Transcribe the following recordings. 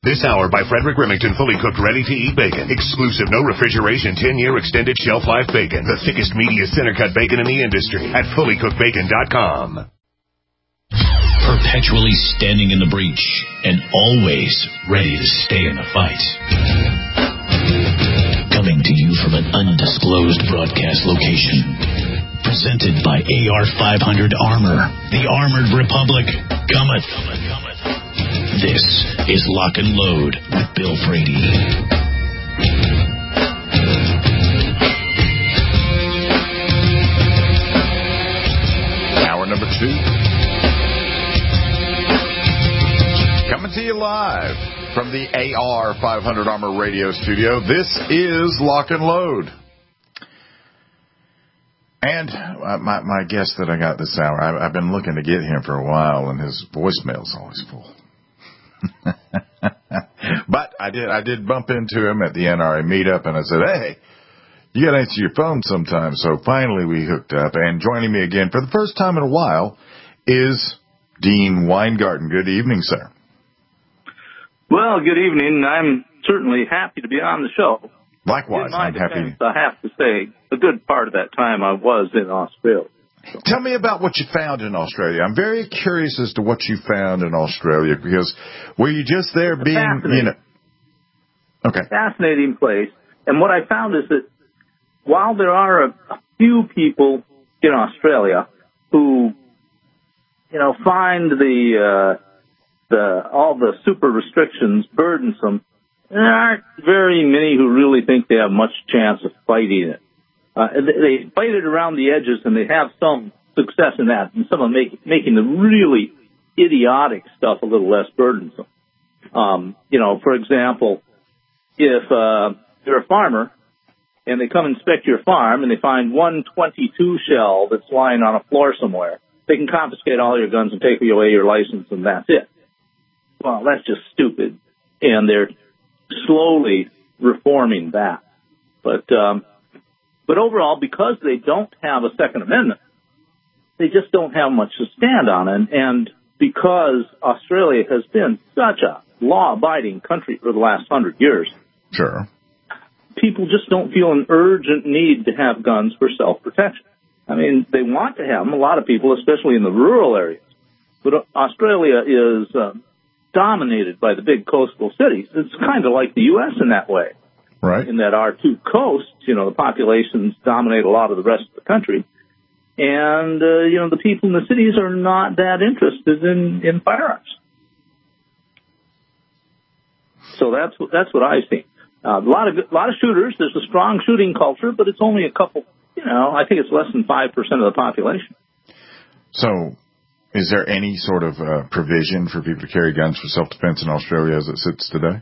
This hour by Frederick Remington, fully cooked, ready-to-eat bacon. Exclusive, no refrigeration, 10-year extended shelf life bacon. The thickest, meatiest center-cut bacon in the industry at fullycookedbacon.com. Perpetually standing in the breach and always ready to stay in the fight. Coming to you from an undisclosed broadcast location. Presented by AR-500 Armor. The Armored Republic cometh. This is Lock and Load with Bill Frady. Hour number 2. Coming to you live from the AR-500 Armor radio studio. This is Lock and Load. And my guest that I got this hour, I've been looking to get him for a while, and his voicemail's always full. But I did bump into him at the NRA meetup, and I said, hey, you got to answer your phone sometime. So finally we hooked up, and joining me again for the first time in a while is Dean Weingarten. Good evening, sir. Well, good evening. I'm certainly happy to be on the show. Likewise, I'm happy. I have to say, a good part of that time I was in Australia. So. Tell me about what you found in Australia. I'm very curious as to what you found in Australia, because were you just there being, you know... Okay. Fascinating place. And what I found is that while there are a few people in Australia who, you know, find all the super restrictions burdensome, there aren't very many who really think they have much chance of fighting it. They fight it around the edges, and they have some success in that, and some of making the really idiotic stuff a little less burdensome. You know, for example, if you're a farmer and they come inspect your farm and they find one .22 shell that's lying on a floor somewhere, they can confiscate all your guns and take away your license, and that's it. Well, that's just stupid, and they're slowly reforming that. But overall, because they don't have a Second Amendment, they just don't have much to stand on. And because Australia has been such a law-abiding country for the last 100 years, sure, people just don't feel an urgent need to have guns for self-protection. I mean, they want to have them, a lot of people, especially in the rural areas. But Australia is dominated by the big coastal cities. It's kind of like the U.S. in that way. Right. In that our two coasts, you know, the populations dominate a lot of the rest of the country. And, you know, the people in the cities are not that interested in firearms. So that's what I've seen. A lot of shooters. There's a strong shooting culture, but it's only a couple, you know, I think it's less than 5% of the population. So is there any sort of provision for people to carry guns for self-defense in Australia as it sits today?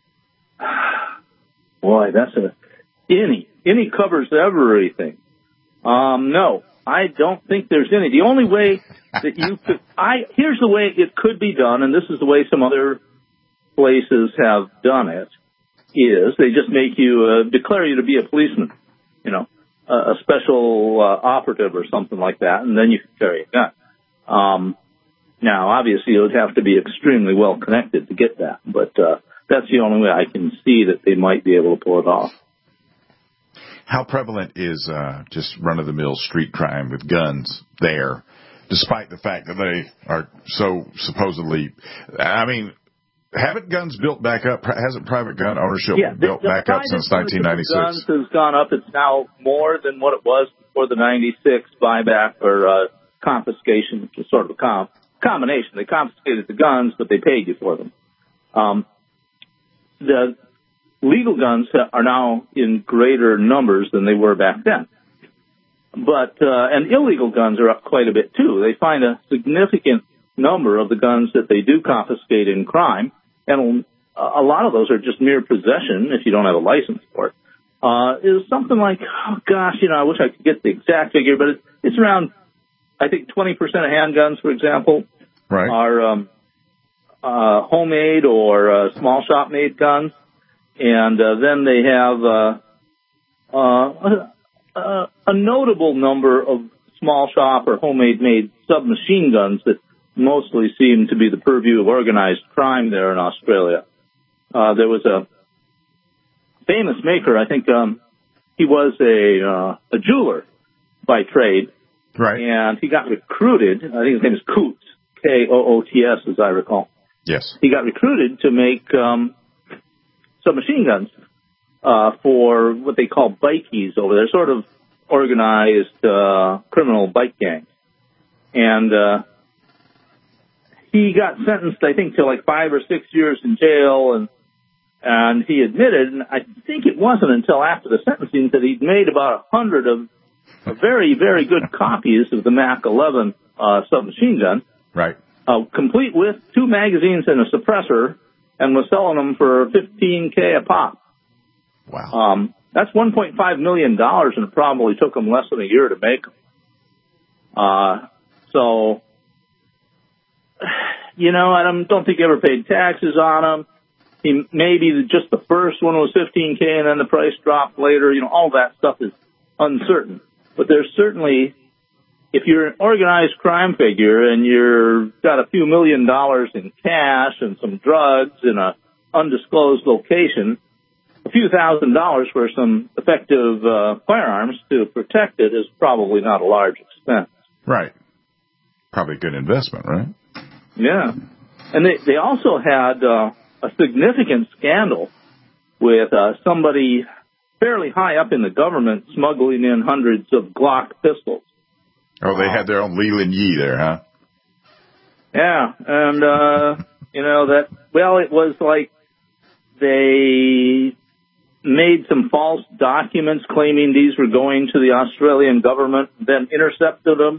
Boy, that's any covers everything. No, I don't think there's any. The only way that you could, here's the way it could be done, and this is the way some other places have done it, is they just make you, declare you to be a policeman, you know, a special operative or something like that, and then you can carry a gun. Now, obviously, you would have to be extremely well connected to get that, but that's the only way I can see that they might be able to pull it off. How prevalent is just run-of-the-mill street crime with guns there, despite the fact that they are so supposedly, I mean, haven't guns built back up? Hasn't private gun ownership built back up since 1996? Guns has gone up. It's now more than what it was before the 96 buyback or confiscation, which was sort of a combination. They confiscated the guns, but they paid you for them. The legal guns are now in greater numbers than they were back then. But, and illegal guns are up quite a bit too. They find a significant number of the guns that they do confiscate in crime, and a lot of those are just mere possession if you don't have a license for it. Is something like, oh gosh, you know, I wish I could get the exact figure, but it's around, I think 20% of handguns, for example, right, are, homemade or small shop made guns, and then they have a notable number of small shop or homemade made submachine guns that mostly seem to be the purview of organized crime there in Australia. there was a famous maker. I think he was a jeweler by trade, Right. and he got recruited. I think his name is Coots, Koots, as I recall. Yes. He got recruited to make submachine guns for what they call bikies over there, sort of organized criminal bike gangs. And he got sentenced, I think, to like 5 or 6 years in jail, and he admitted, and I think it wasn't until after the sentencing that he'd made about 100 of very, very good copies of the Mac 11 submachine gun. Right. Complete with 2 magazines and a suppressor, and was selling them for $15,000 a pop. Wow. That's $1.5 million, and it probably took him less than a year to make them. So, you know, I don't think he ever paid taxes on them. Maybe just the first one was $15,000, and then the price dropped later. You know, all that stuff is uncertain. But there's certainly, if you're an organized crime figure and you've got a few $1 million in cash and some drugs in an undisclosed location, a few $1,000s for some effective firearms to protect it is probably not a large expense. Right. Probably a good investment, right? Yeah. And they also had a significant scandal with somebody fairly high up in the government smuggling in hundreds of Glock pistols. Oh, they had their own Leland Yee there, huh? Yeah, and, you know, it was like they made some false documents claiming these were going to the Australian government, then intercepted them.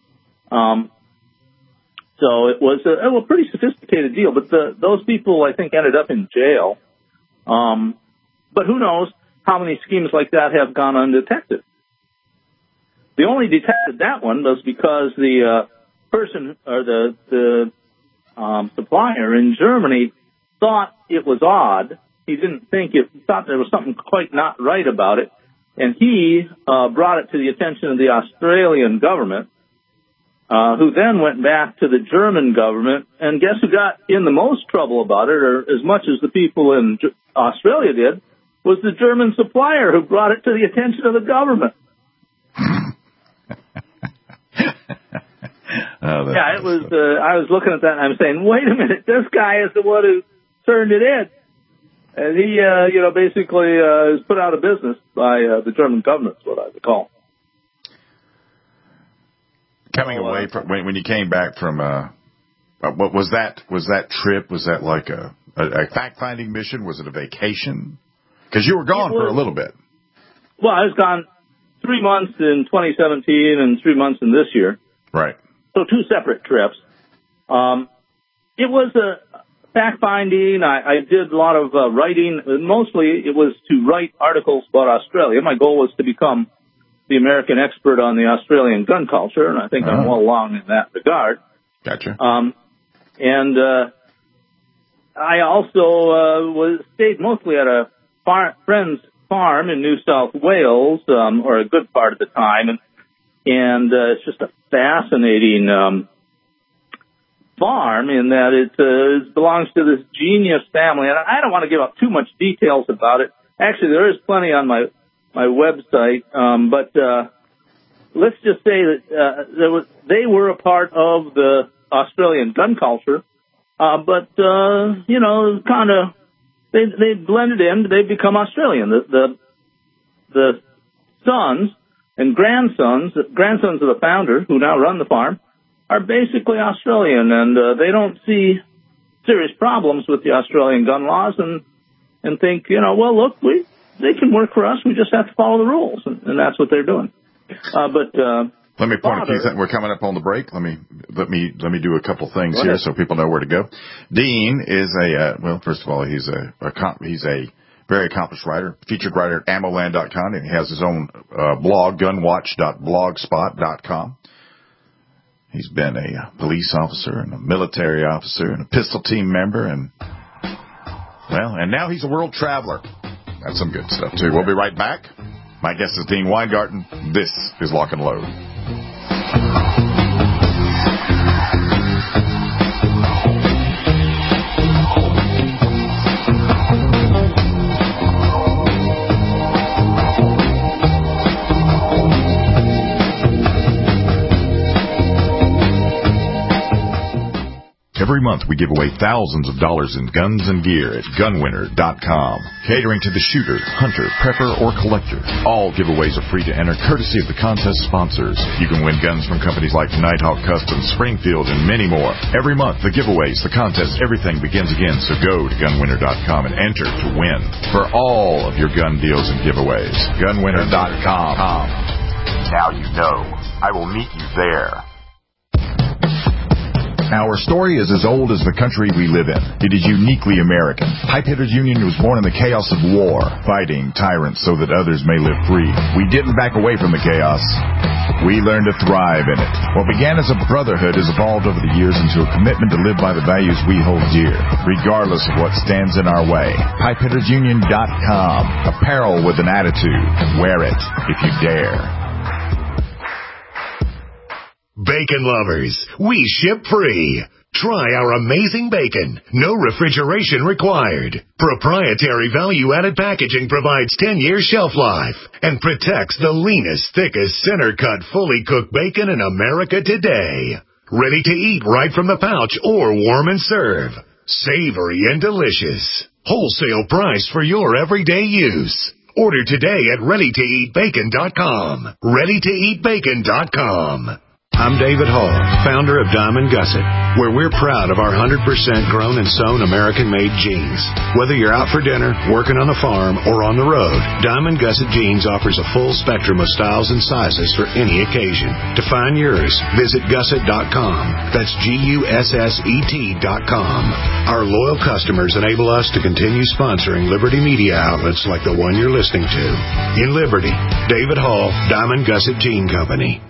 So it was a pretty sophisticated deal, but those people, I think, ended up in jail. But who knows how many schemes like that have gone undetected. The only detected that one was because the person or the supplier in Germany thought it was odd. He thought there was something quite not right about it, and he brought it to the attention of the Australian government, who then went back to the German government, and guess who got in the most trouble about it, or as much as the people in Australia did, was the German supplier who brought it to the attention of the government. Yeah, it was. I was looking at that and I'm saying, wait a minute, this guy is the one who turned it in, and he, basically is put out of business by the German government. Is what I recall. Coming away from when you came back from what was that? Was that trip? Was that like a fact-finding mission? Was it a vacation? Because you were gone for a little bit. Well, I was gone 3 months in 2017 and 3 months in this year. Right. So 2 separate trips. It was a fact-finding. I did a lot of writing. Mostly it was to write articles about Australia. My goal was to become the American expert on the Australian gun culture, and I think I'm well along in that regard. Gotcha. And I also stayed mostly at a friend's farm in New South Wales, or a good part of the time, and it's just a fascinating farm in that it belongs to this genius family, and I don't want to give up too much details about it. Actually, there is plenty on my website, but let's just say that they were a part of the Australian gun culture, but kind of they blended in. They become Australian. The sons and grandsons of the founder, who now run the farm, are basically Australian, and they don't see serious problems with the Australian gun laws, and think, well, look, they can work for us. We just have to follow the rules, and that's what they're doing. Let me point a few things. We're coming up on the break. Let me do a couple things here so people know where to go. Dean is first of all, he's a very accomplished writer, featured writer at AmmoLand.com, and he has his own blog, gunwatch.blogspot.com. He's been a police officer and a military officer and a pistol team member, and now he's a world traveler. That's some good stuff, too. We'll be right back. My guest is Dean Weingarten. This is Lock and Load. Every month we give away thousands of dollars in guns and gear at gunwinner.com. Catering to the shooter, hunter, prepper, or collector. All giveaways are free to enter, courtesy of the contest sponsors. You can win guns from companies like Nighthawk Customs, Springfield, and many more. Every month, the giveaways, the contests, everything begins again, so go to gunwinner.com and enter to win for all of your gun deals and giveaways. Gunwinner.com. Now you know. I will meet you there. Our story is as old as the country we live in. It is uniquely American. Pipehitters Union was born in the chaos of war, fighting tyrants so that others may live free. We didn't back away from the chaos. We learned to thrive in it. What began as a brotherhood has evolved over the years into a commitment to live by the values we hold dear, regardless of what stands in our way. Pipehittersunion.com. Apparel with an attitude. Wear it if you dare. Bacon lovers, we ship free. Try our amazing bacon. No refrigeration required. Proprietary value-added packaging provides 10-year shelf life and protects the leanest, thickest, center-cut, fully cooked bacon in America today. Ready to eat right from the pouch or warm and serve. Savory and delicious. Wholesale price for your everyday use. Order today at ReadyToEatBacon.com. ReadyToEatBacon.com. I'm David Hall, founder of Diamond Gusset, where we're proud of our 100% grown and sewn American-made jeans. Whether you're out for dinner, working on the farm, or on the road, Diamond Gusset Jeans offers a full spectrum of styles and sizes for any occasion. To find yours, visit Gusset.com. That's GUSSET.com. Our loyal customers enable us to continue sponsoring Liberty media outlets like the one you're listening to. In Liberty, David Hall, Diamond Gusset Jean Company.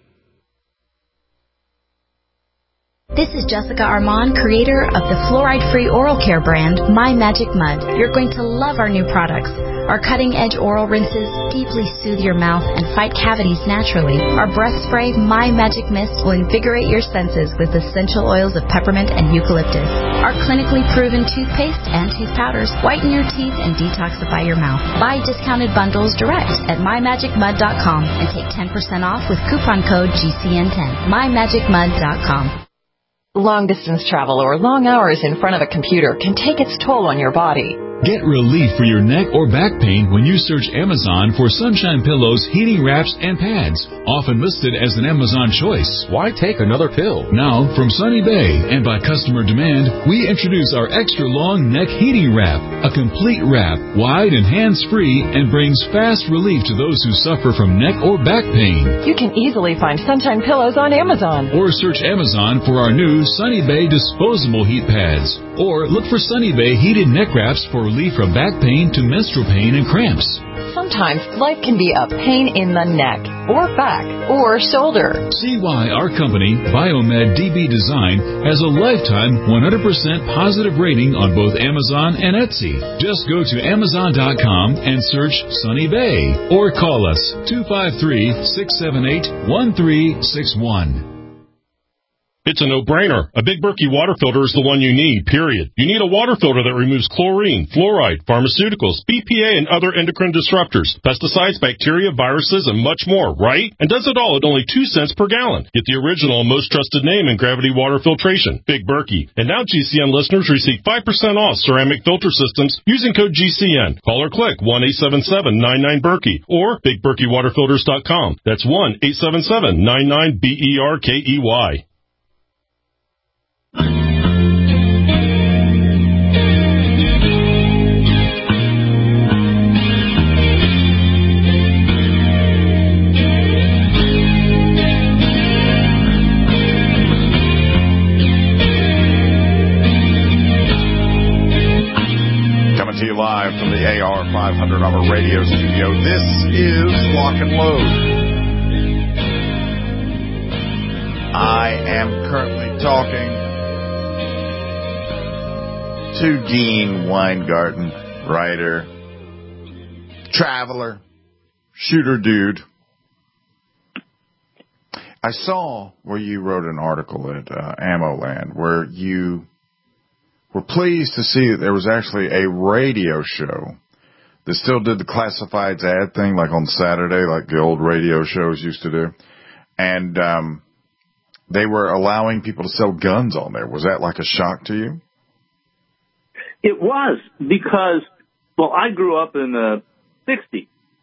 This is Jessica Armand, creator of the fluoride-free oral care brand, My Magic Mud. You're going to love our new products. Our cutting-edge oral rinses deeply soothe your mouth and fight cavities naturally. Our breath spray, My Magic Mist, will invigorate your senses with essential oils of peppermint and eucalyptus. Our clinically proven toothpaste and tooth powders whiten your teeth and detoxify your mouth. Buy discounted bundles direct at MyMagicMud.com and take 10% off with coupon code GCN10. MyMagicMud.com. Long-distance travel or long hours in front of a computer can take its toll on your body. Get relief for your neck or back pain when you search Amazon for Sunshine Pillows, heating wraps, and pads, often listed as an Amazon choice. Why take another pill? Now, from Sunny Bay and by customer demand, we introduce our extra-long neck heating wrap, a complete wrap, wide and hands-free, and brings fast relief to those who suffer from neck or back pain. You can easily find Sunshine Pillows on Amazon. Or search Amazon for our new Sunny Bay disposable heat pads. Or look for Sunny Bay heated neck wraps for relief from back pain to menstrual pain and cramps. Sometimes life can be a pain in the neck, or back, or shoulder. See why our company, Biomed DB Design, has a lifetime 100% positive rating on both Amazon and Etsy. Just go to Amazon.com and search Sunny Bay, or call us 253-678-1361. It's a no-brainer. A Big Berkey water filter is the one you need, period. You need a water filter that removes chlorine, fluoride, pharmaceuticals, BPA, and other endocrine disruptors, pesticides, bacteria, viruses, and much more, right? And does it all at only 2 cents per gallon. Get the original and most trusted name in gravity water filtration, Big Berkey. And now GCN listeners receive 5% off ceramic filter systems using code GCN. Call or click 1-877-99-BERKEY or BigBerkeyWaterFilters.com. That's 1-877-99-BERKEY. Coming to you live from the AR 500 Armor Radio Studio. This is Lock and Load. I am currently talking to Dean Weingarten, writer, traveler, shooter dude. I saw where you wrote an article at Ammo Land where you were pleased to see that there was actually a radio show that still did the classifieds ad thing, like on Saturday, like the old radio shows used to do. And they were allowing people to sell guns on there. Was that like a shock to you? It was, because, well, I grew up in the 60s,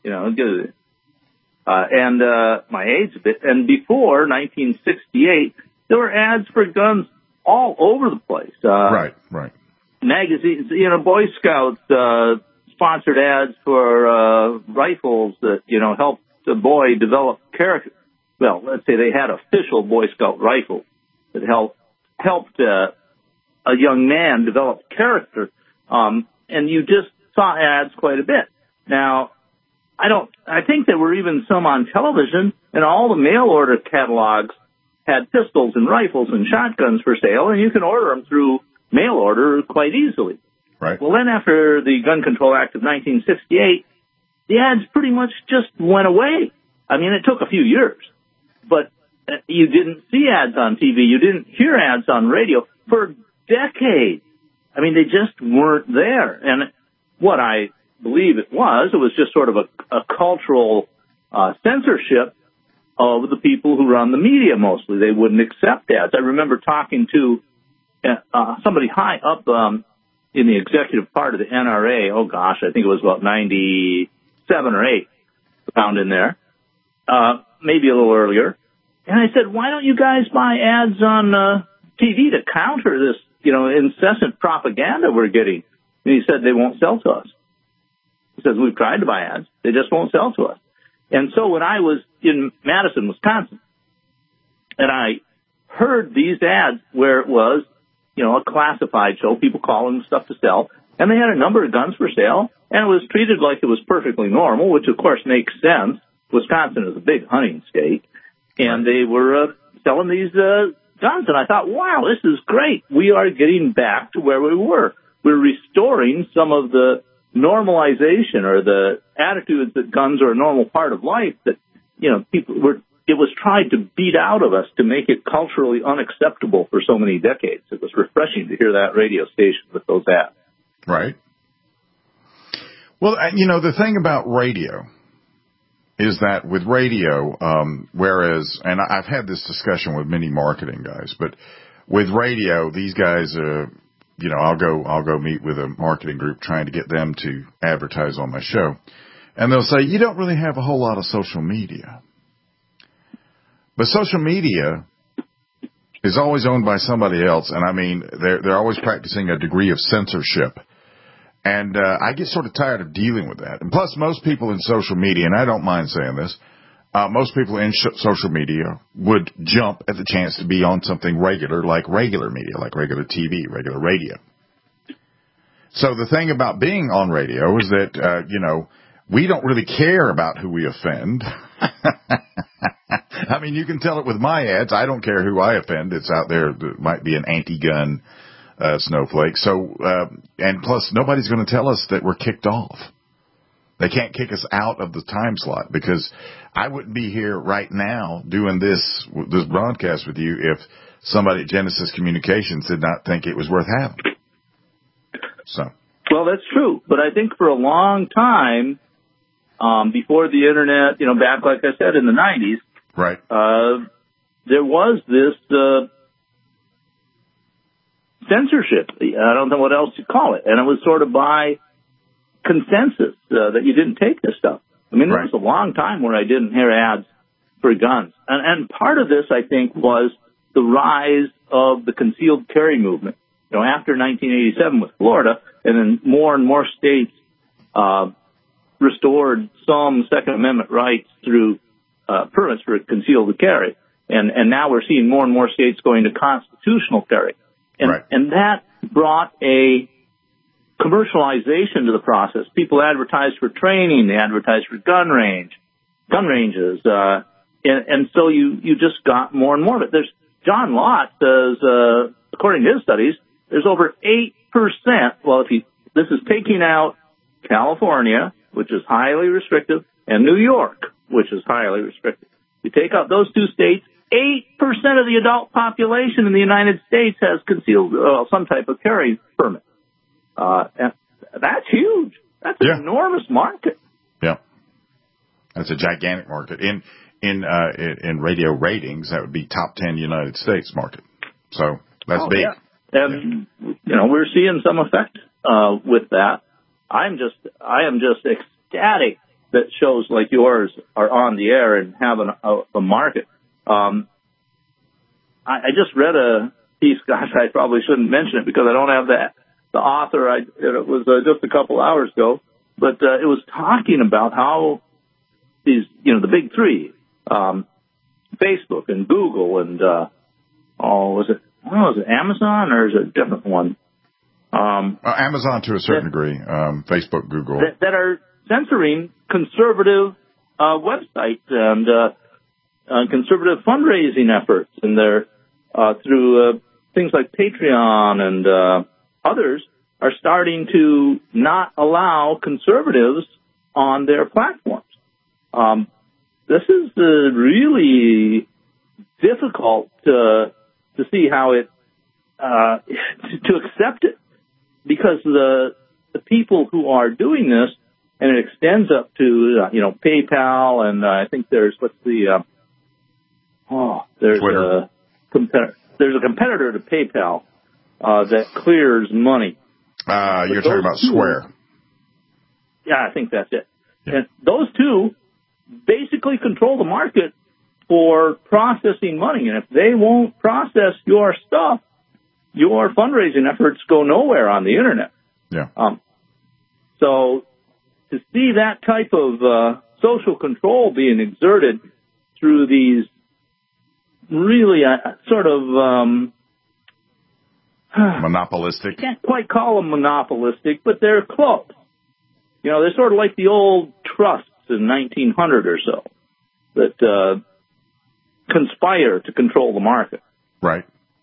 and my age a bit. And before 1968, there were ads for guns all over the place. Right. Magazines, Boy Scouts sponsored ads for rifles that, helped the boy develop character. Well, let's say they had official Boy Scout rifles that helped a young man develop character. And you just saw ads quite a bit. Now, I think there were even some on television, and all the mail order catalogs had pistols and rifles and shotguns for sale, and you can order them through mail order quite easily. Right. Well, then after the Gun Control Act of 1968, the ads pretty much just went away. I mean, it took a few years, but you didn't see ads on TV. You didn't hear ads on radio for decades. I mean, they just weren't there. And what I believe it was just sort of a cultural censorship of the people who run the media mostly. They wouldn't accept ads. I remember talking to somebody high up in the executive part of the NRA. Oh, gosh, I think it was about 97 or 8 found in there, maybe a little earlier. And I said, why don't you guys buy ads on TV to counter this, incessant propaganda we're getting? And he said, they won't sell to us. He says, we've tried to buy ads. They just won't sell to us. And so when I was in Madison, Wisconsin, and I heard these ads where it was, a classified show, people calling stuff to sell, and they had a number of guns for sale, and it was treated like it was perfectly normal, which of course makes sense. Wisconsin is a big hunting state, and they were selling these guns, and I thought, wow, this is great. We are getting back to where we were. We're restoring some of the normalization or the attitudes that guns are a normal part of life that, it was tried to beat out of us to make it culturally unacceptable for so many decades. It was refreshing to hear that radio station with those ads. Right. Well, the thing about radio is that with radio, whereas, and I've had this discussion with many marketing guys, but with radio, these guys, I'll go meet with a marketing group trying to get them to advertise on my show. And they'll say, you don't really have a whole lot of social media. But social media is always owned by somebody else. And I mean, they're always practicing a degree of censorship. And I get sort of tired of dealing with that. And plus, most people in social media, and I don't mind saying this, most people in social media would jump at the chance to be on something regular, like regular media, like regular TV, regular radio. So the thing about being on radio is that, we don't really care about who we offend. I mean, you can tell it with my ads. I don't care who I offend. It's out there. There might be an anti-gun snowflake. So, and plus, nobody's going to tell us that we're kicked off. They can't kick us out of the time slot, because I wouldn't be here right now doing this broadcast with you if somebody at Genesis Communications did not think it was worth having. So. Well, that's true. But I think for a long time, before the internet, back, like I said, in the 90s, right, there was this censorship. I don't know what else to call it. And it was sort of by consensus that you didn't take this stuff. I mean, there was a long time where I didn't hear ads for guns. And part of this, I think, was the rise of the concealed carry movement. After 1987 with Florida, and then more and more states restored some Second Amendment rights through permits for concealed carry. And now we're seeing more and more states going to constitutional carry. And that brought a commercialization to the process. People advertised for training. They advertised for gun ranges. And so you just got more and more of it. John Lott says, according to his studies, there's over 8%. Well, this is taking out California, which is highly restrictive, and New York, which is highly restrictive. You take out those two states, 8% of the adult population in the United States has concealed some type of carry permit. And that's huge. That's an enormous market. Yeah. That's a gigantic market. in radio ratings, that would be top 10 United States market. So that's big. Yeah. And, we're seeing some effect with that. I am just ecstatic that shows like yours are on the air and have a market. I just read a piece, gosh, I probably shouldn't mention it because I don't have the author. It was just a couple hours ago, but it was talking about how these, the big three, Facebook and Google and, was it Amazon or is it a different one? Amazon to a certain degree, Facebook, Google. That are censoring conservative websites and conservative fundraising efforts, and they're through things like Patreon and others are starting to not allow conservatives on their platforms. This is really difficult to see how it to accept it, because the people who are doing this, and it extends up to PayPal, and I think there's Twitter. There's a competitor to PayPal that clears money. You're talking about Square. Yeah, I think that's it. Yeah. And those two basically control the market for processing money. And if they won't process your stuff, your fundraising efforts go nowhere on the internet. Yeah. So to see that type of social control being exerted through these really sort of monopolistic. Can't quite call them monopolistic, but they're close. They're sort of like the old trusts in 1900 or so that conspire to control the market. Right.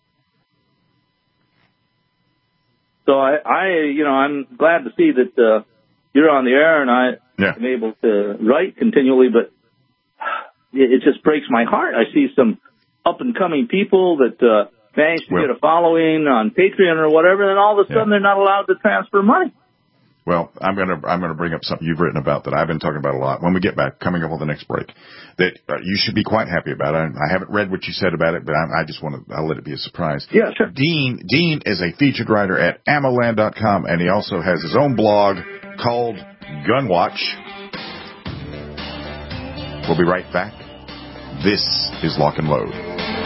So I'm glad to see that you're on the air and I'm able to write continually, but it just breaks my heart. I see some up-and-coming people that manage to get a following on Patreon or whatever, and all of a sudden they're not allowed to transfer money. Well, I'm gonna bring up something you've written about that I've been talking about a lot. When we get back, coming up on the next break, that you should be quite happy about. I haven't read what you said about it, but I'll let it be a surprise. Yeah, sure. Dean is a featured writer at AmmoLand.com, and he also has his own blog called Gunwatch. We'll be right back. This is Lock and Load.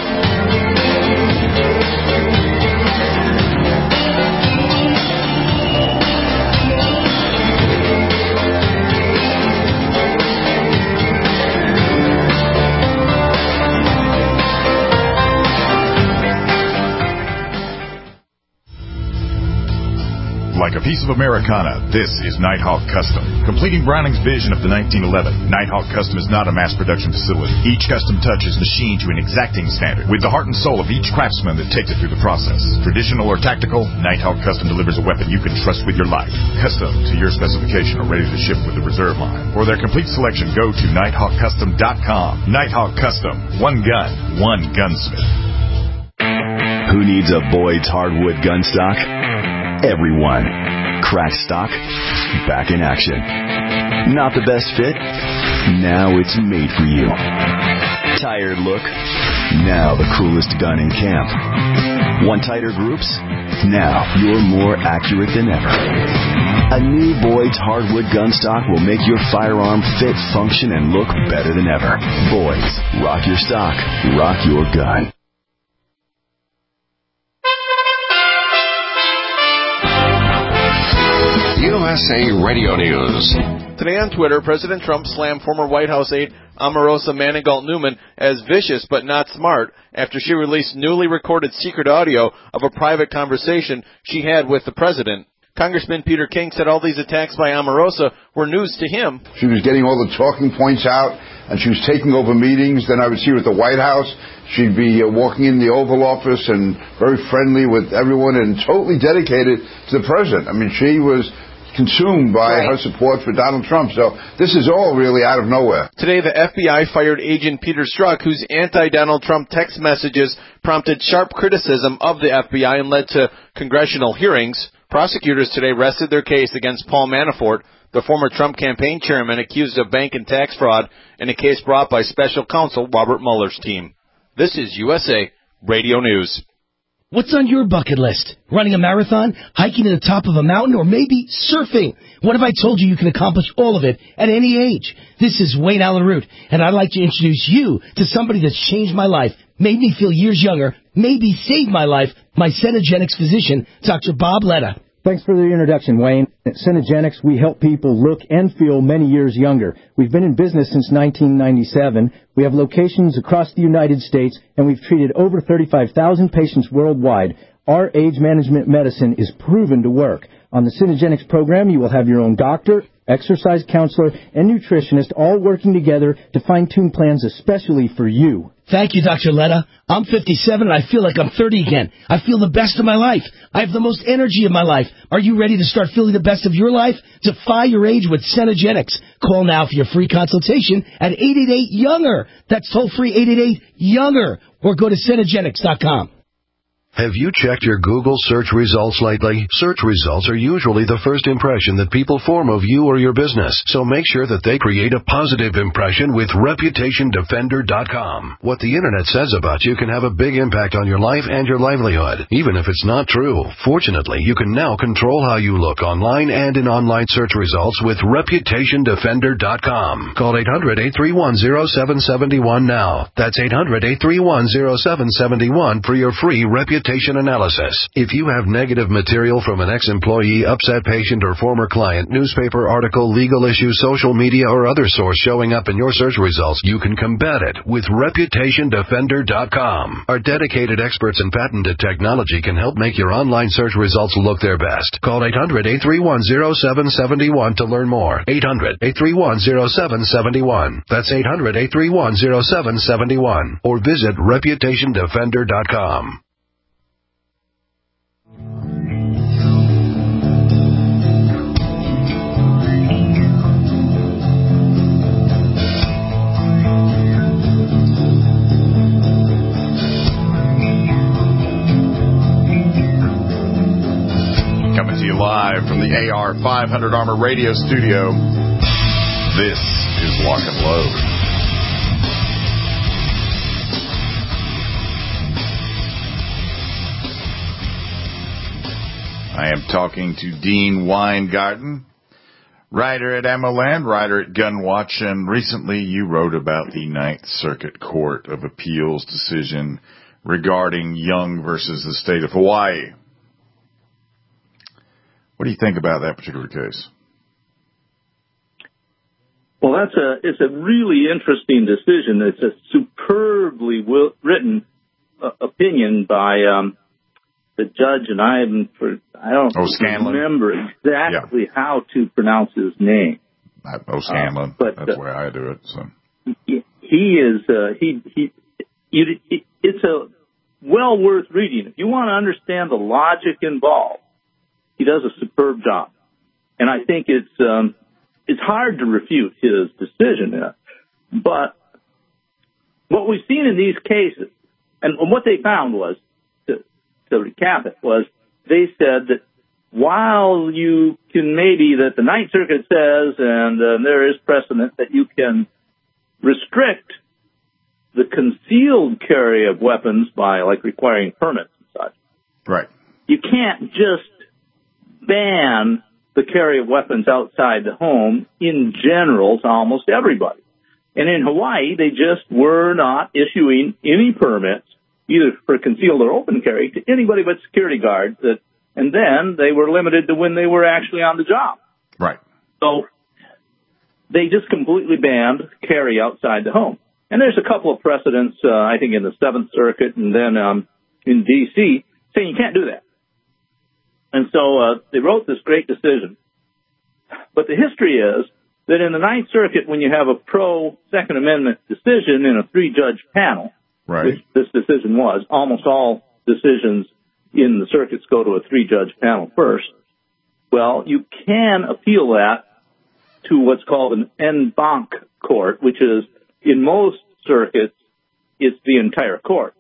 Like a piece of Americana, this is Nighthawk Custom. Completing Browning's vision of the 1911, Nighthawk Custom is not a mass production facility. Each custom touch is machined to an exacting standard, with the heart and soul of each craftsman that takes it through the process. Traditional or tactical, Nighthawk Custom delivers a weapon you can trust with your life. Custom to your specification or ready to ship with the reserve line. For their complete selection, go to NighthawkCustom.com. Nighthawk Custom. One gun, one gunsmith. Who needs a Boyd's hardwood gun stock? Everyone. Crack stock, back in action. Not the best fit? Now it's made for you. Tired look? Now the coolest gun in camp. Want tighter groups? Now you're more accurate than ever. A new Boyd's hardwood gun stock will make your firearm fit, function, and look better than ever. Boyd's. Rock your stock. Rock your gun. USA Radio News. Today on Twitter, President Trump slammed former White House aide Omarosa Manigault Newman as vicious but not smart after she released newly recorded secret audio of a private conversation she had with the president. Congressman Peter King said all these attacks by Omarosa were news to him. She was getting all the talking points out, and she was taking over meetings. Then I would see her at the White House. She'd be walking in the Oval Office and very friendly with everyone and totally dedicated to the president. I mean, she was consumed by her support for Donald Trump. So this is all really out of nowhere. Today, the FBI fired Agent Peter Strzok, whose anti-Donald Trump text messages prompted sharp criticism of the FBI and led to congressional hearings. Prosecutors today rested their case against Paul Manafort, the former Trump campaign chairman accused of bank and tax fraud in a case brought by special counsel Robert Mueller's team. This is USA Radio News. What's on your bucket list? Running a marathon, hiking to the top of a mountain, or maybe surfing? What if I told you can accomplish all of it at any age? This is Wayne Allen Root, and I'd like to introduce you to somebody that's changed my life, made me feel years younger, maybe saved my life, my Cenegenics physician, Dr. Bob Letta. Thanks for the introduction, Wayne. At Cenegenics, we help people look and feel many years younger. We've been in business since 1997. We have locations across the United States, and we've treated over 35,000 patients worldwide. Our age management medicine is proven to work. On the Cenegenics program, you will have your own doctor, exercise counselor, and nutritionist all working together to fine-tune plans especially for you. Thank you, Dr. Letta. I'm 57 and I feel like I'm 30 again. I feel the best of my life. I have the most energy of my life. Are you ready to start feeling the best of your life? Defy your age with Cenegenics. Call now for your free consultation at 888-YOUNGER. That's toll-free 888-YOUNGER. Or go to Cenegenics.com. Have you checked your Google search results lately? Search results are usually the first impression that people form of you or your business, so make sure that they create a positive impression with ReputationDefender.com. What the Internet says about you can have a big impact on your life and your livelihood, even if it's not true. Fortunately, you can now control how you look online and in online search results with ReputationDefender.com. Call 800-831-0771 now. That's 800-831-0771 for your free reputation analysis. If you have negative material from an ex-employee, upset patient, or former client, newspaper article, legal issue, social media, or other source showing up in your search results, you can combat it with ReputationDefender.com. Our dedicated experts in patented technology can help make your online search results look their best. Call 800-831-0771 to learn more. 800-831-0771. That's 800-831-0771. Or visit ReputationDefender.com. Coming to you live from the AR 500 Armor Radio Studio. This is Lock and Load. I am talking to Dean Weingarten, writer at AmmoLand, writer at Gunwatch, and recently you wrote about the Ninth Circuit Court of Appeals decision regarding Young versus the state of Hawaii. What do you think about that particular case? Well, it's a really interesting decision. It's a superbly written opinion by the judge, and I don't remember exactly how to pronounce his name. O'Scanlan. That's the way I do it. So it's a well worth reading if you want to understand the logic involved. He does a superb job, and I think it's hard to refute his decision. But what we've seen in these cases, and what they found was, to recap it, was they said that while you can that the Ninth Circuit says, and there is precedent that you can restrict the concealed carry of weapons by, like, requiring permits and such. Right. You can't just ban the carry of weapons outside the home in general to almost everybody. And in Hawaii, they just were not issuing any permits, either for concealed or open carry, to anybody but security guards. And then they were limited to when they were actually on the job. Right. So they just completely banned carry outside the home. And there's a couple of precedents, I think, in the Seventh Circuit and then in D.C., saying you can't do that. And so they wrote this great decision. But the history is that in the Ninth Circuit, when you have a pro-Second Amendment decision in a three-judge panel, right, which this decision was, almost all decisions in the circuits go to a three-judge panel first, well, you can appeal that to what's called an en banc court, which is, in most circuits, it's the entire court.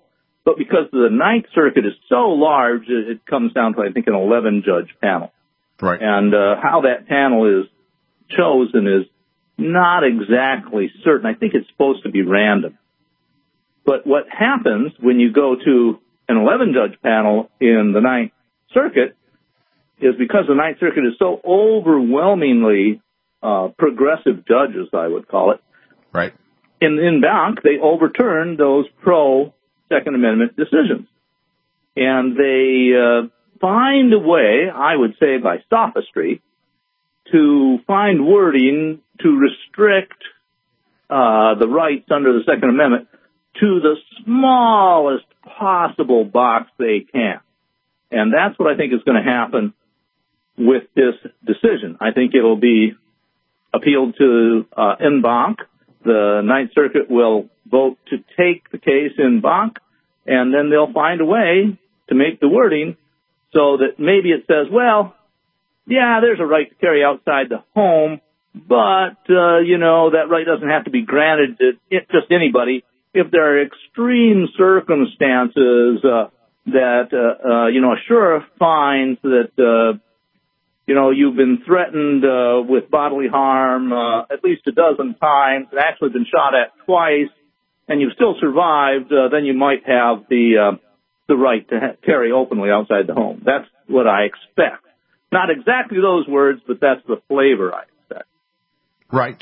But because the Ninth Circuit is so large, it comes down to, I think, an 11-judge panel. Right. And how that panel is chosen is not exactly certain. I think it's supposed to be random. But what happens when you go to an 11-judge panel in the Ninth Circuit is because the Ninth Circuit is so overwhelmingly progressive judges, I would call it. Right. In Bank, they overturn those pro-Second Amendment decisions. And they find a way, I would say by sophistry, to find wording to restrict the rights under the Second Amendment to the smallest possible box they can. And that's what I think is going to happen with this decision. I think it'll be appealed to en banc. The Ninth Circuit will vote to take the case en banc, and then they'll find a way to make the wording so that maybe it says, well, yeah, there's a right to carry outside the home, but, that right doesn't have to be granted to just anybody. If there are extreme circumstances that, a sheriff finds that, you've been threatened with bodily harm at least a dozen times and actually been shot at twice, and you've still survived, then you might have the right to carry openly outside the home. That's what I expect. Not exactly those words, but that's the flavor I expect. Right.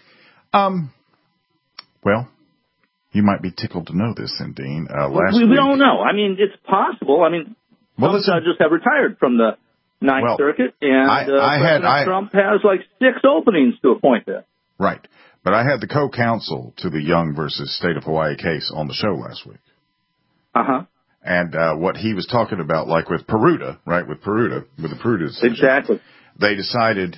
Well, you might be tickled to know this, Dean. We don't know. I mean, it's possible. I mean, some judges have retired from the Ninth Circuit, and President Trump has like 6 openings to appoint there. Right. But I had the co-counsel to the Young versus State of Hawaii case on the show last week. Uh-huh. And what he was talking about, like with Peruta, right, with the Peruta decision. Exactly. They decided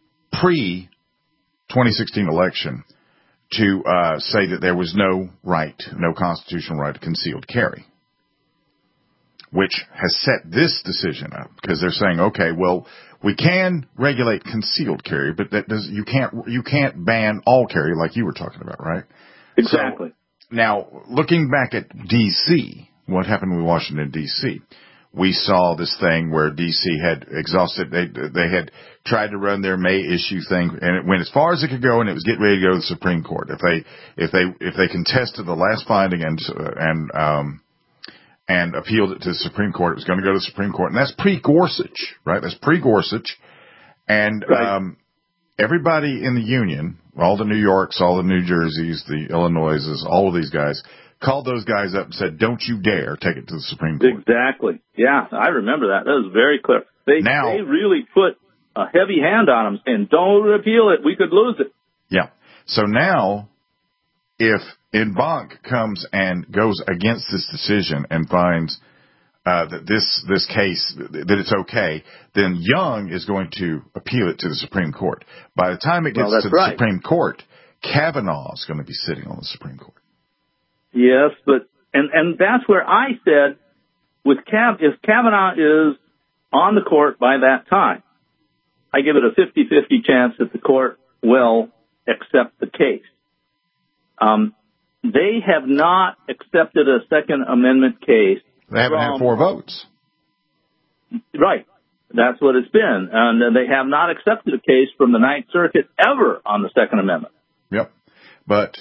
pre-2016 election to say that there was no constitutional right to concealed carry, which has set this decision up because they're saying, okay, well, we can regulate concealed carry, but you can't ban all carry like you were talking about, right? Exactly. So, now, looking back at D.C., what happened with Washington, D.C., we saw this thing where D.C. had exhausted, they had tried to run their May issue thing, and it went as far as it could go, and it was getting ready to go to the Supreme Court. If they contested the last finding and appealed it to the Supreme Court, it was going to go to the Supreme Court, and that's pre-Gorsuch, right? That's pre-Gorsuch, and everybody in the union, all the New Yorks, all the New Jerseys, the Illinoises, all of these guys, called those guys up and said, don't you dare take it to the Supreme Court. Exactly. Yeah, I remember that. That was very clear. They really put a heavy hand on them saying, don't appeal it. We could lose it. Yeah. So now, if en banc comes and goes against this decision and finds that this case, that it's okay, then Young is going to appeal it to the Supreme Court. By the time it gets to the Supreme Court, Kavanaugh is going to be sitting on the Supreme Court. Yes, but and that's where I said, if Kavanaugh is on the court by that time, I give it a 50-50 chance that the court will accept the case. They have not accepted a Second Amendment case. They haven't had 4 votes. Right. That's what it's been. And they have not accepted a case from the Ninth Circuit ever on the Second Amendment. Yep. But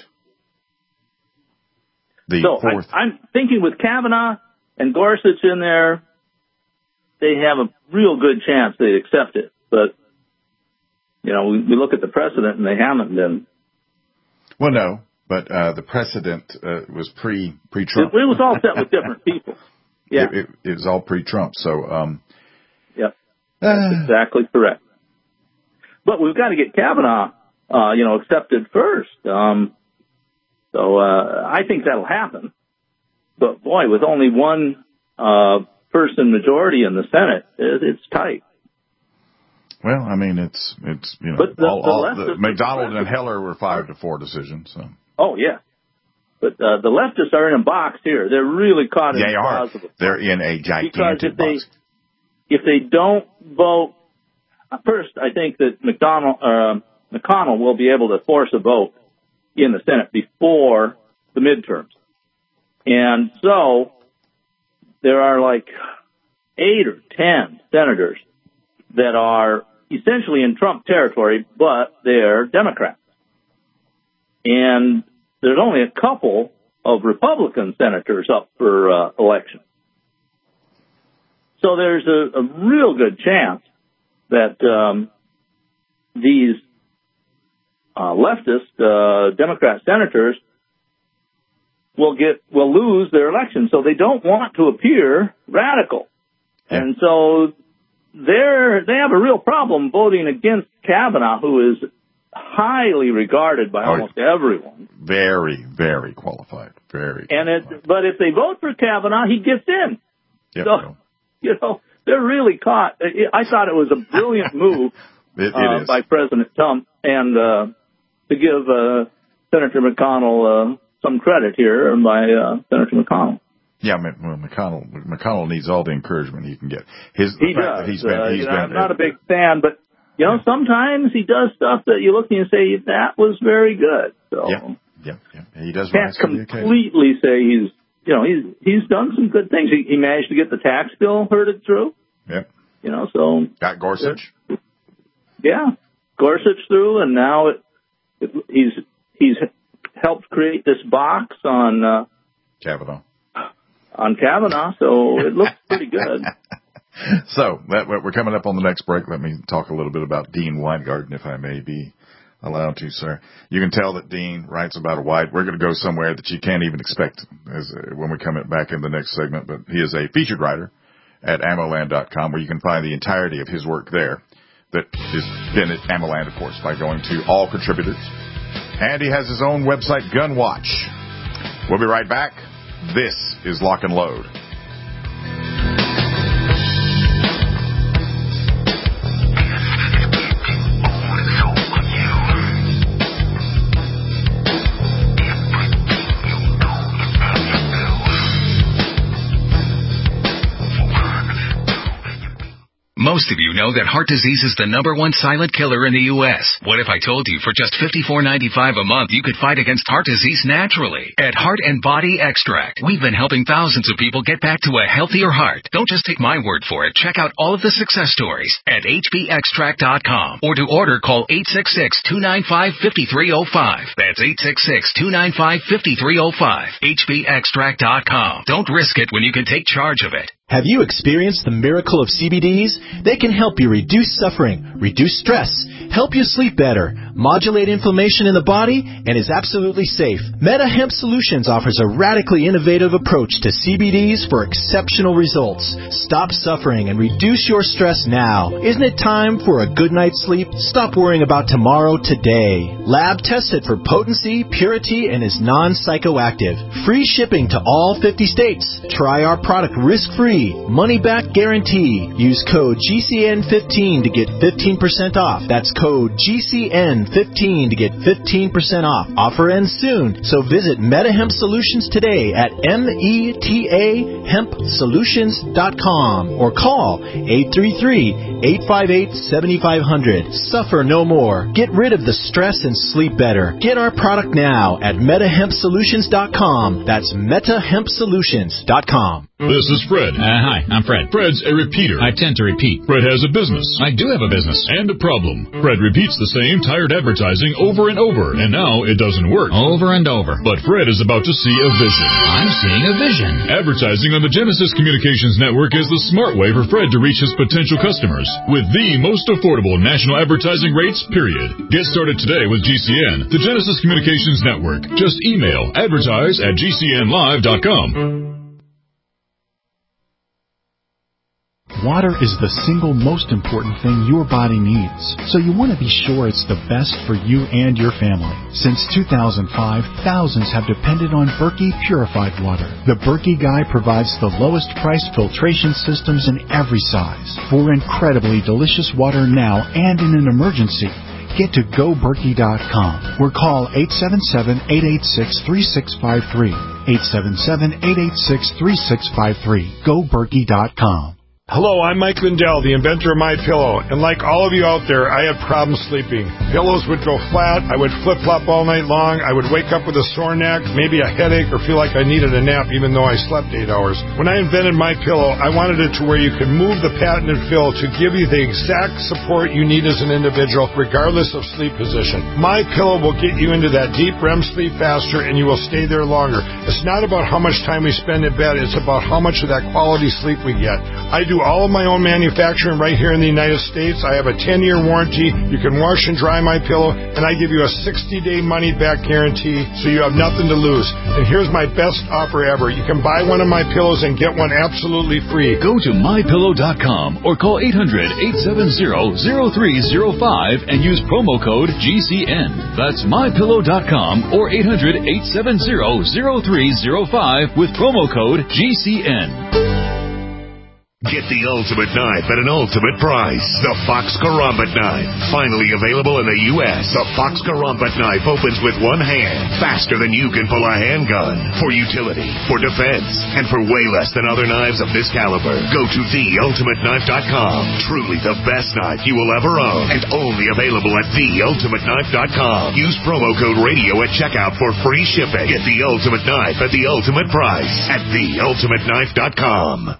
I'm thinking with Kavanaugh and Gorsuch in there, they have a real good chance they'd accept it. But, we look at the precedent and they haven't been. Well, no, but the precedent was pre-Trump. It was all set with different people. Yeah. It was all pre-Trump, so. Yep. That's exactly correct. But we've got to get Kavanaugh, accepted first. So I think that'll happen. But, boy, with only one person majority in the Senate, it's tight. Well, I mean, it's but McDonald and Heller were 5-4 decisions. So. Oh, yeah. But the leftists are in a box here. They're really caught in a box. They're in a gigantic box. If they don't vote, first, I think that McConnell will be able to force a vote in the Senate before the midterms. And so there are like 8 or 10 senators that are essentially in Trump territory, but they're Democrats. And there's only a couple of Republican senators up for election. So there's a real good chance that these leftist Democrat senators will lose their election. So they don't want to appear radical. And so they have a real problem voting against Kavanaugh, who is highly regarded by almost everyone. Very, very qualified. Very. But if they vote for Kavanaugh, he gets in. Yep. So, they're really caught. I thought it was a brilliant move by President Trump, and to give Senator McConnell some credit here by Senator McConnell. Yeah, McConnell needs all the encouragement he can get. He does. I'm not a big fan, but sometimes he does stuff that you look and you say that was very good. So yeah, he does. Can't completely say he's done some good things. He managed to get the tax bill herded through. Yep. So got Gorsuch. Gorsuch through, and now he's helped create this box on Kavanaugh. On Kavanaugh, so it looks pretty good. So we're coming up on the next break. Let me talk a little bit about Dean Weingarten, if I may be allowed to, sir. You can tell that Dean writes about a wide. We're going to go somewhere that you can't even expect when we come back in the next segment. But he is a featured writer at AmmoLand.com, where you can find the entirety of his work there. That has been at AmmoLand, of course, by going to all contributors. And he has his own website, Gunwatch. We'll be right back. This is Lock and Load. Most of you know that heart disease is the #1 silent killer in the U.S. What if I told you for just $54.95 a month you could fight against heart disease naturally? At Heart and Body Extract, we've been helping thousands of people get back to a healthier heart. Don't just take my word for it. Check out all of the success stories at hbextract.com, or to order, call 866-295-5305. That's 866-295-5305. hbextract.com. Don't risk it when you can take charge of it. Have you experienced the miracle of CBDs? They can help you reduce suffering, reduce stress, help you sleep better, modulate inflammation in the body, and is absolutely safe. Meta Hemp Solutions offers a radically innovative approach to CBDs for exceptional results. Stop suffering and reduce your stress now. Isn't it time for a good night's sleep? Stop worrying about tomorrow today. Lab tested for potency, purity, and is non-psychoactive. Free shipping to all 50 states. Try our product risk-free. Money-back guarantee. Use code GCN15 to get 15% off. That's code GCN15 to get 15% off. Offer ends soon, so visit MetaHemp Solutions today at metahempsolutions.com or call 833-858-7500. Suffer no more. Get rid of the stress and sleep better. Get our product now at metahempsolutions.com. That's metahempsolutions.com. This is Fred. Hi, I'm Fred. Fred's a repeater. I tend to repeat. Fred has a business. I do have a business. And a problem. Fred repeats the same tired advertising over and over, and now it doesn't work. Over and over. But Fred is about to see a vision. I'm seeing a vision. Advertising on the Genesis Communications Network is the smart way for Fred to reach his potential customers with the most affordable national advertising rates, period. Get started today with GCN, the Genesis Communications Network. Just email advertise@gcnlive.com. Water is the single most important thing your body needs, so you want to be sure it's the best for you and your family. Since 2005, thousands have depended on Berkey purified water. The Berkey Guy provides the lowest priced filtration systems in every size for incredibly delicious water now and in an emergency. Get to GoBerkey.com or call 877-886-3653. 877-886-3653. GoBerkey.com. Hello, I'm Mike Lindell, the inventor of MyPillow, and like all of you out there, I had problems sleeping. Pillows would go flat, I would flip-flop all night long, I would wake up with a sore neck, maybe a headache, or feel like I needed a nap even though I slept 8 hours. When I invented MyPillow, I wanted it to where you could move the patented fill to give you the exact support you need as an individual, regardless of sleep position. MyPillow will get you into that deep REM sleep faster, and you will stay there longer. It's not about how much time we spend in bed, it's about how much of that quality sleep we get. I do all of my own manufacturing right here in the United States. I have a 10-year warranty. You can wash and dry my pillow, and I give you a 60-day money-back guarantee, so you have nothing to lose. And here's my best offer ever. You can buy one of my pillows and get one absolutely free. Go to MyPillow.com or call 800-870-0305 and use promo code GCN. That's MyPillow.com or 800-870-0305 with promo code GCN. Get the ultimate knife at an ultimate price. The Fox Karambit knife. Finally available in the U.S., the Fox Karambit knife opens with one hand, faster than you can pull a handgun. For utility, for defense, and for way less than other knives of this caliber. Go to theultimateknife.com. Truly the best knife you will ever own, and only available at theultimateknife.com. Use promo code radio at checkout for free shipping. Get the ultimate knife at the ultimate price at theultimateknife.com.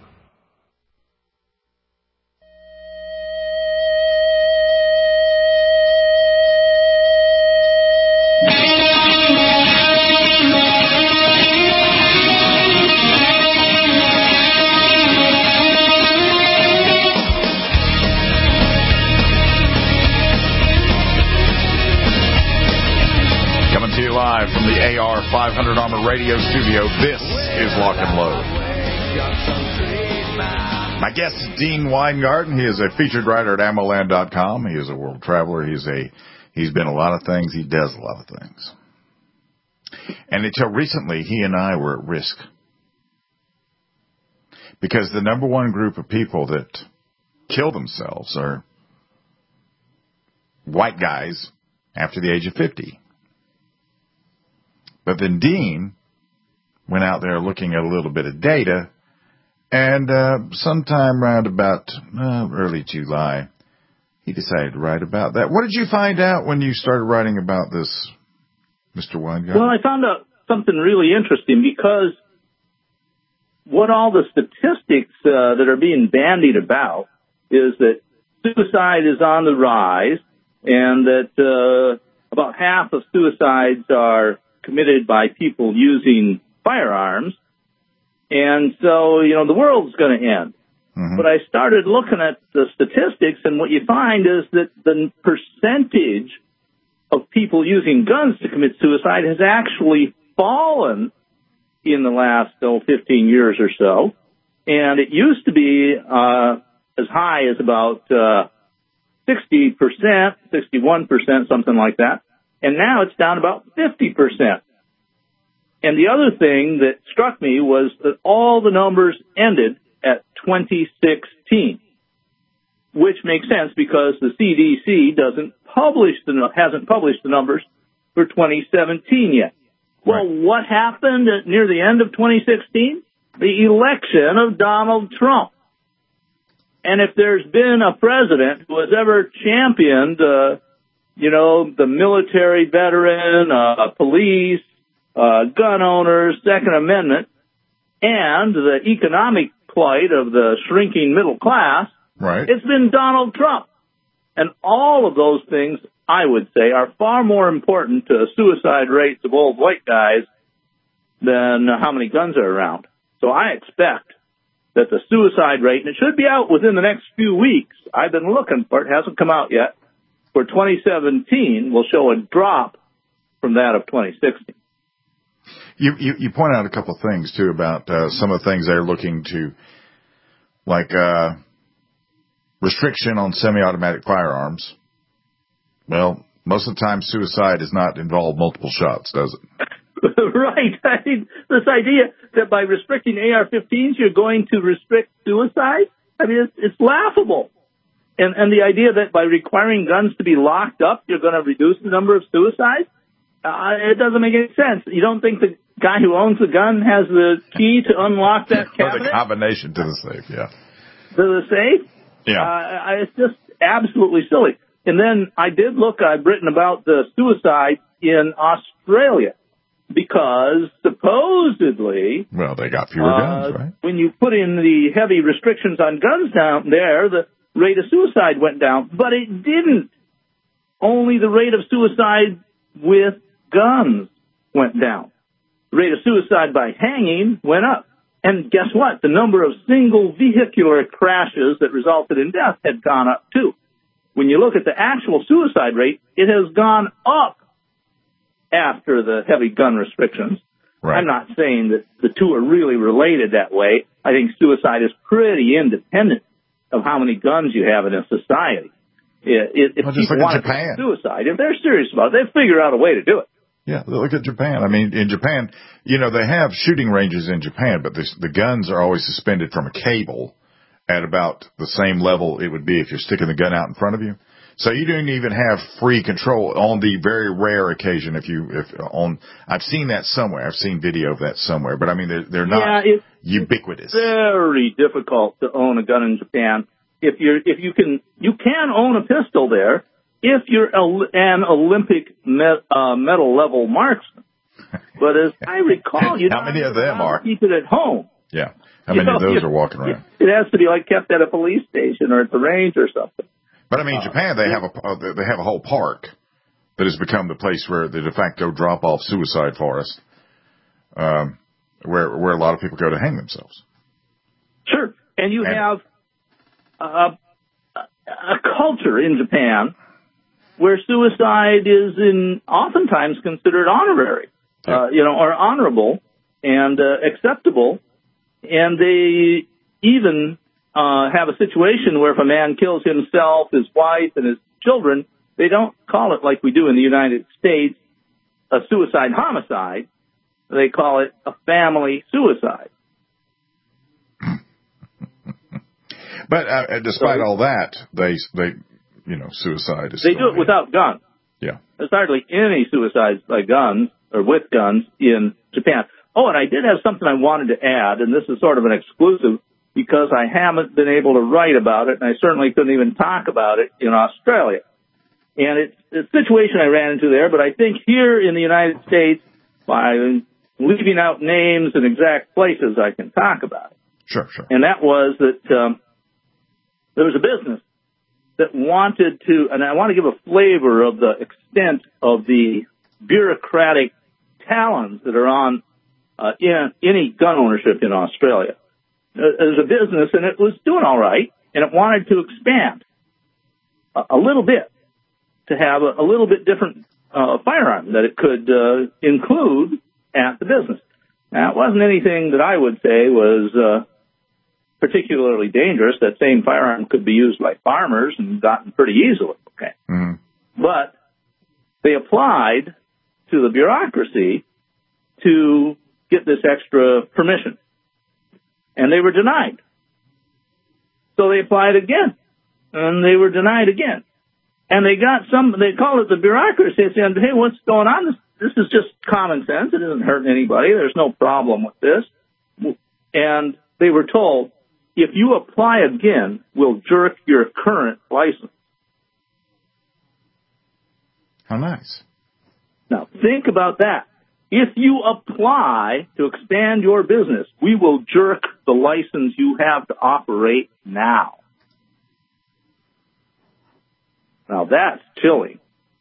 From the AR 500 Armor Radio Studio, this is Lock and Load. My guest is Dean Weingarten. He is a featured writer at AmmoLand.com. He is a world traveler. He's been a lot of things. He does a lot of things. And until recently, he and I were at risk. Because the number one group of people that kill themselves are white guys after the age of 50. But then Dean went out there looking at a little bit of data, and sometime around about early July, he decided to write about that. What did you find out when you started writing about this, Mr. Weingarten? Well, I found out something really interesting, because what all the statistics that are being bandied about is that suicide is on the rise, and that about half of suicides are committed by people using firearms. And so, the world's going to end. Mm-hmm. But I started looking at the statistics, and what you find is that the percentage of people using guns to commit suicide has actually fallen in the last 15 years or so. And it used to be as high as about 60%, 61%, something like that. And now it's down about 50%. And the other thing that struck me was that all the numbers ended at 2016, which makes sense because the CDC hasn't published the numbers for 2017 yet. Well, what happened near the end of 2016? The election of Donald Trump. And if there's been a president who has ever championed the military veteran, police, gun owners, Second Amendment, and the economic plight of the shrinking middle class, it's been Donald Trump. And all of those things, I would say, are far more important to suicide rates of old white guys than how many guns are around. So I expect that the suicide rate, and it should be out within the next few weeks, I've been looking for it, hasn't come out yet, for 2017 will show a drop from that of 2016. You point out a couple of things, too, about some of the things they're looking to, like restriction on semi-automatic firearms. Well, most of the time suicide does not involve multiple shots, does it? Right. I mean, this idea that by restricting AR-15s you're going to restrict suicide, I mean, it's laughable. And the idea that by requiring guns to be locked up you're going to reduce the number of suicides, it doesn't make any sense. You don't think the guy who owns the gun has the key to unlock that cabinet? Or the combination to the safe, yeah. the safe. Yeah. It's just absolutely silly. And then I've written about the suicide in Australia because supposedly... Well, they got fewer guns, right? When you put in the heavy restrictions on guns down there, the rate of suicide went down. But it didn't. Only the rate of suicide with guns went down. The rate of suicide by hanging went up. And guess what? The number of single vehicular crashes that resulted in death had gone up, too. When you look at the actual suicide rate, it has gone up after the heavy gun restrictions. Right. I'm not saying that the two are really related that way. I think suicide is pretty independent of how many guns you have in a society. If people want to commit suicide, if they're serious about it, they figure out a way to do it. Yeah, look at Japan. I mean, in Japan, they have shooting ranges in Japan, but the guns are always suspended from a cable at about the same level it would be if you're sticking the gun out in front of you. So you don't even have free control on the very rare occasion I've seen that somewhere. I've seen video of that somewhere, but I mean, they're not ubiquitous. It's very difficult to own a gun in Japan. You can own a pistol there if you're an Olympic medal level marksman. But as I recall, how many of them are? Keep it at home. Yeah. How many of those are walking around? It has to be kept at a police station or at the range or something. But I mean, Japan, they have a whole park that has become the place where the de facto drop off suicide forest, where a lot of people go to hang themselves. Sure, and you have a culture in Japan where suicide is oftentimes considered honorary, or honorable and acceptable, and they even have a situation where if a man kills himself, his wife, and his children, they don't call it like we do in the United States, a suicide homicide. They call it a family suicide. But despite all that, they suicide is... They do it without guns. Yeah. There's hardly any suicides by guns or with guns in Japan. Oh, and I did have something I wanted to add, and this is sort of an exclusive because I haven't been able to write about it, and I certainly couldn't even talk about it in Australia. And it's a situation I ran into there, but I think here in the United States, by leaving out names and exact places, I can talk about it. Sure. And that was that there was a business that wanted to, and I want to give a flavor of the extent of the bureaucratic talons that are on any gun ownership in Australia. There's a business, and it was doing all right, and it wanted to expand a little bit to have a little bit different firearm that it could include at the business. Now, it wasn't anything that I would say was particularly dangerous. That same firearm could be used by farmers and gotten pretty easily. Okay, But they applied to the bureaucracy to get this extra permission, and they were denied. So they applied again, and they were denied again. And they called it the bureaucracy and said, hey, what's going on? This is just common sense. It doesn't hurt anybody. There's no problem with this. And they were told, if you apply again, we'll jerk your current license. How nice. Now, think about that. If you apply to expand your business, we will jerk the license you have to operate now. Now, that's chilling.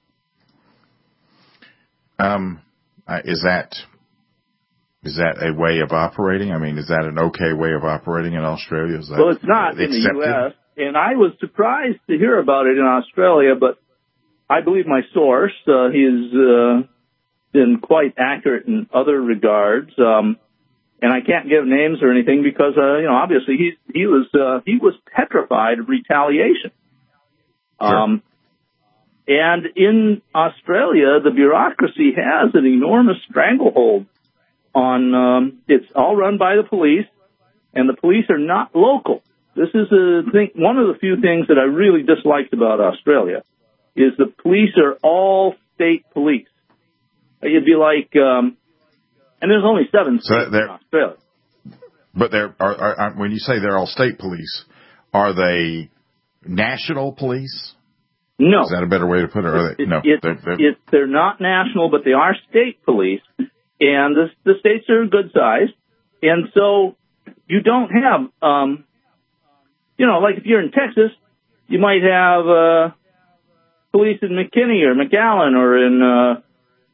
Is that a way of operating? I mean, is that an okay way of operating in Australia? Well, it's not in the U.S., and I was surprised to hear about it in Australia, but I believe my source. He's been quite accurate in other regards, and I can't give names or anything because, obviously he was petrified of retaliation. Sure. And in Australia, the bureaucracy has an enormous stranglehold on, it's all run by the police, and the police are not local. This is one of the few things that I really disliked about Australia, is the police are all state police. It'd be like, and there's only 7 states in Australia. But when you say they're all state police, Are they national police? No. Is that a better way to put it? Or no, they're not national, but they are state police, and the states are good sized, and so you don't have, like if you're in Texas, you might have police in McKinney or McAllen or in,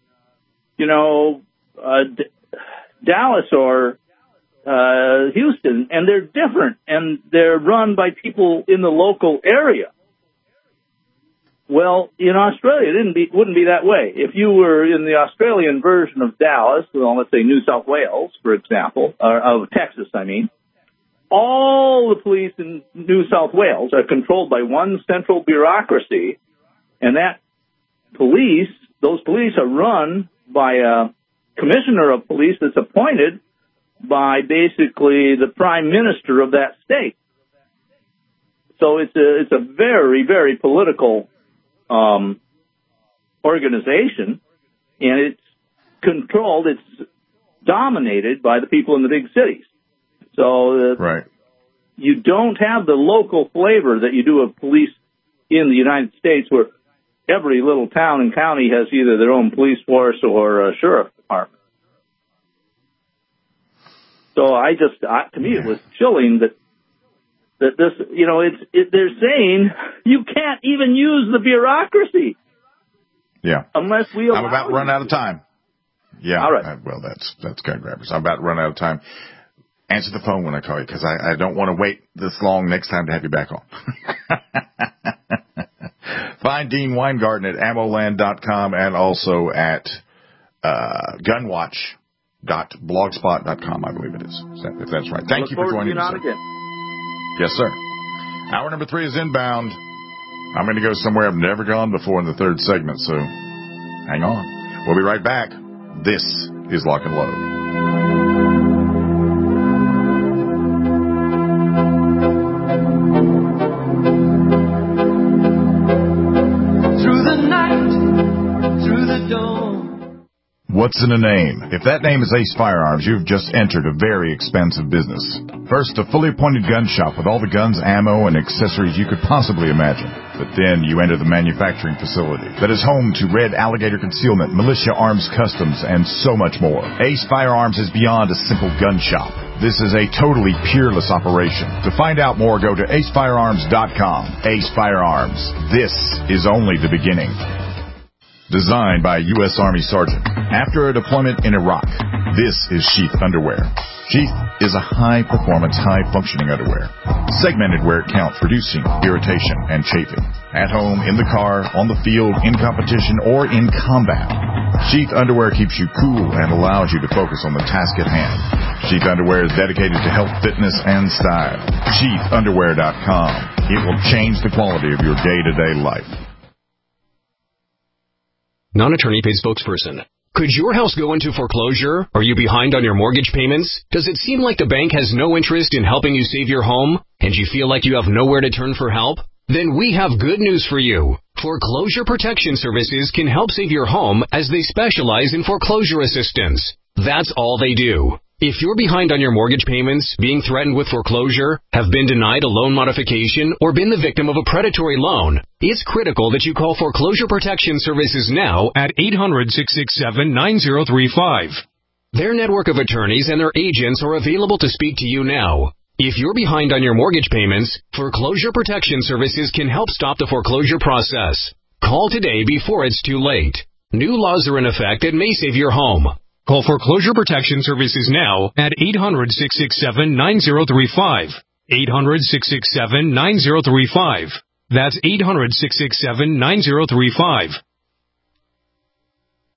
Dallas or Houston, and they're different, and they're run by people in the local area. Well, in Australia, it wouldn't be that way. If you were in the Australian version of Dallas, well, let's say New South Wales, for example, or of Texas, I mean, all the police in New South Wales are controlled by one central bureaucracy, and those police are run by a commissioner of police that's appointed by basically the prime minister of that state. So it's a very, very political organization, and it's controlled, it's dominated by the people in the big cities. So you don't have the local flavor that you do of police in the United States, where every little town and county has either their own police force or a sheriff department. So to me, it was chilling that this, they're saying you can't even use the bureaucracy. Yeah. Unless we allow I'm about to run out of time. Yeah. All right. Well, that's kind of grabbers. I'm about to run out of time. Answer the phone when I call you, because I don't want to wait this long next time to have you back on. Find Dean Weingarten at ammoland.com and also at gunwatch.blogspot.com, I believe it is, if that's right. Thank you for joining us. Yes, sir. Hour number 3 is inbound. I'm going to go somewhere I've never gone before in the third segment, so hang on. We'll be right back. This is Lock and Load. What's in a name? If that name is Ace Firearms, you've just entered a very expensive business. First, a fully appointed gun shop with all the guns, ammo, and accessories you could possibly imagine. But then you enter the manufacturing facility that is home to Red Alligator Concealment, Militia Arms Customs, and so much more. Ace Firearms is beyond a simple gun shop. This is a totally peerless operation. To find out more, go to acefirearms.com. Ace Firearms. This is only the beginning. Designed by a U.S. Army Sergeant. After a deployment in Iraq, this is Sheath Underwear. Sheath is a high-performance, high-functioning underwear. Segmented where it counts, reducing irritation and chafing. At home, in the car, on the field, in competition, or in combat. Sheath Underwear keeps you cool and allows you to focus on the task at hand. Sheath Underwear is dedicated to health, fitness, and style. SheathUnderwear.com. It will change the quality of your day-to-day life. Non-attorney paid spokesperson. Could your house go into foreclosure? Are you behind on your mortgage payments? Does it seem like the bank has no interest in helping you save your home, and you feel like you have nowhere to turn for help? Then we have good news for you. Foreclosure Protection Services can help save your home as they specialize in foreclosure assistance. That's all they do. If you're behind on your mortgage payments, being threatened with foreclosure, have been denied a loan modification, or been the victim of a predatory loan, it's critical that you call Foreclosure Protection Services now at 800-667-9035. Their network of attorneys and their agents are available to speak to you now. If you're behind on your mortgage payments, Foreclosure Protection Services can help stop the foreclosure process. Call today before it's too late. New laws are in effect that may save your home. Call Foreclosure Protection Services now at 800-667-9035. 800-667-9035. That's 800-667-9035.